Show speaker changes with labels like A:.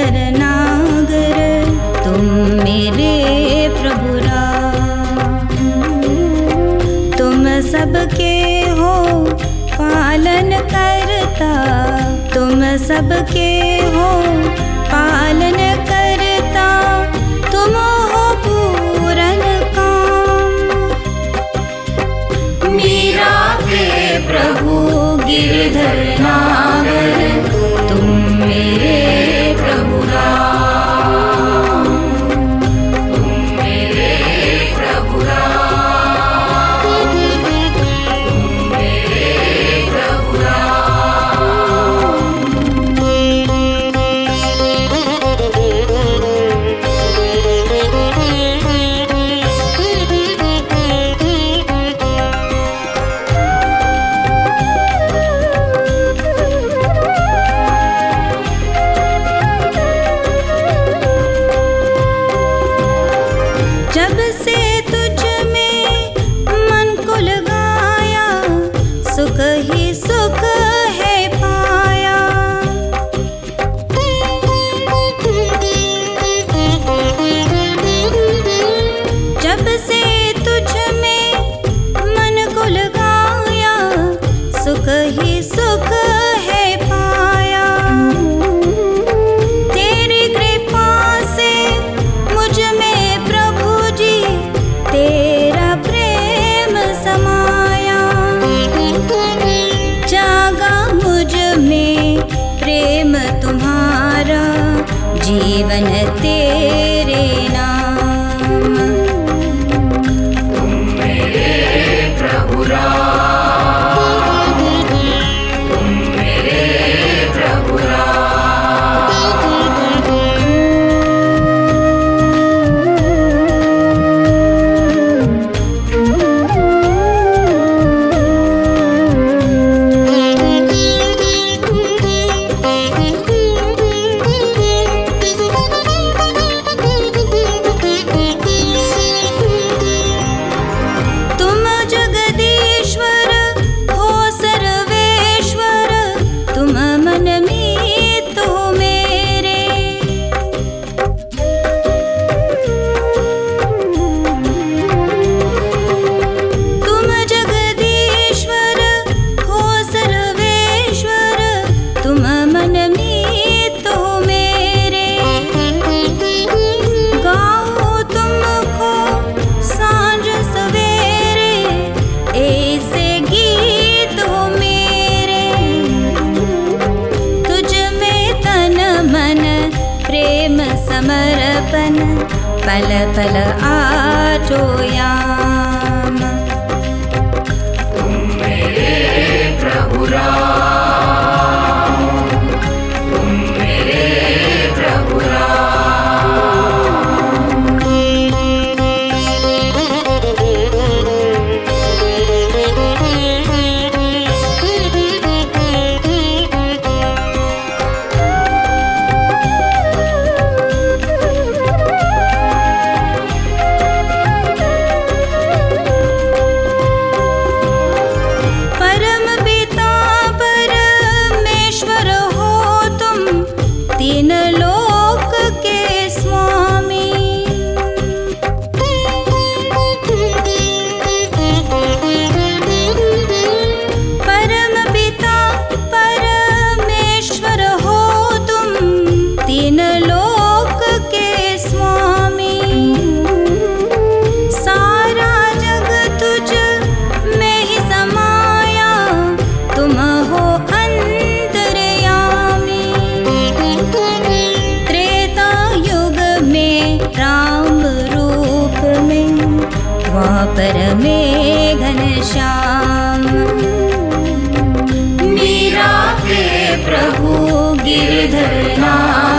A: गिरधर नागर तुम मेरे प्रभु राम। तुम सबके हो पालन करता, तुम सबके हो पालन करता, तुम हो पूरन काम। मीरा के प्रभु गिरधर नागर तुम मेरे प्रभु राम। तुम मेरे प्रभु राम, तुम मेरे प्रभु राम। जब से तुझ में मन को लगाया, सुख ही सुख है पाया। जब से तुझ में मन को लगाया, सुख ही सुख है पाया। तेरी कृपा से मुझ में प्रभु जी तेरा प्रेम समाया। जागा मुझ में प्रेम तुम्हारा, जीवन तेरे नाम। तुम मेरे प्रभु राम, तुम मेरे प्रभु राम। तुम जगदीश्वर हो सर्वेश्वर, तुम मन मीत हो मेरे। तुम जगदीश्वर हो सर्वेश्वर, तुम मन मीत हो मेरे। गाओ तुमको सांझ सवेरे, ऐसे गीत हो मेरे। तुझ में तन मन प्रेम समर्पण, पल पल आजो याम। तुम मेरे प्रभु राम, तुम मेरे प्रभु राम। परम पिता परमेश्वर हो तुम, तीन लोक के स्वामी। परम पिता परमेश्वर हो तुम, तीन लोक के स्वामी। सारा जग तुझ में ही समाया, तुम हो अंतर्यामी। त्रेता युग में राम रूप में, द्वापर में घनश्याम। मीरा के प्रभु गिरधर नागर